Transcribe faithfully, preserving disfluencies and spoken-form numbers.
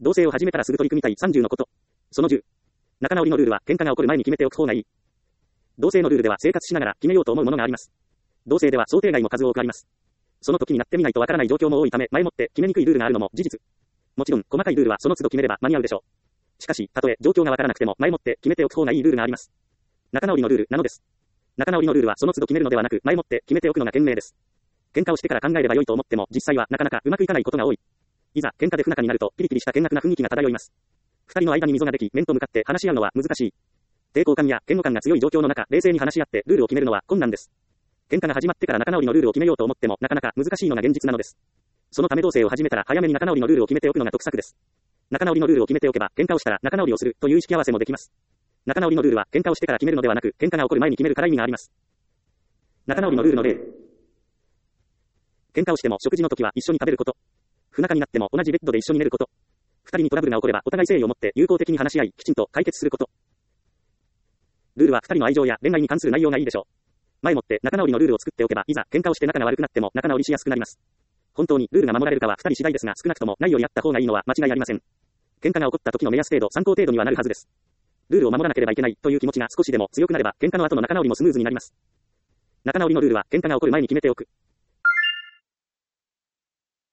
同棲を始めたらすぐ取り組みたいさんじゅうのこと。そのじゅう。仲直りのルールは喧嘩が起こる前に決めておく方がいい。同棲のルールでは生活しながら決めようと思うものがあります。同棲では想定外も数多くあります。その時になってみないとわからない状況も多いため、前もって決めにくいルールがあるのも事実。もちろん、細かいルールはその都度決めれば間に合うでしょう。しかし、たとえ状況がわからなくても前もって決めておく方がいいルールがあります。仲直りのルールなのです。仲直りのルールはその都度決めるのではなく、前もって決めておくのが賢明です。喧嘩をしてから考えれば良いと思っても、実際はなかなかうまくいかないことが多い。いざ、喧嘩で不仲になると、ピリピリした険悪な雰囲気が漂います。二人の間に溝ができ、面と向かって話し合うのは難しい。抵抗感や嫌悪感が強い状況の中、冷静に話し合ってルールを決めるのは困難です。喧嘩が始まってから仲直りのルールを決めようと思っても、なかなか難しいのが現実なのです。そのため同棲を始めたら早めに仲直りのルールを決めておくのが得策です。仲直りのルールを決めておけば、喧嘩をしたら仲直りをするという意識合わせもできます。仲直りのルールは喧嘩をしてから決めるのではなく、喧嘩が起こる前に決めるから意味があります。仲直りのルールの例。喧嘩をしても食事の時は一緒に食べること。不仲になっても同じベッドで一緒に寝ること。二人にトラブルが起こればお互い誠意を持って友好的に話し合い、きちんと解決すること。ルールは二人の愛情や恋愛に関する内容がいいでしょう。前もって仲直りのルールを作っておけば、いざ喧嘩をして仲が悪くなっても仲直りしやすくなります。本当にルールが守られるかは二人次第ですが、少なくともないようにあった方がいいのは間違いありません。喧嘩が起こった時の目安程度、参考程度にはなるはずです。ルールを守らなければいけないという気持ちが少しでも強くなれば、喧嘩の後の仲直りもスムーズになります。仲直りのルールは喧嘩が起こる前に決めておく。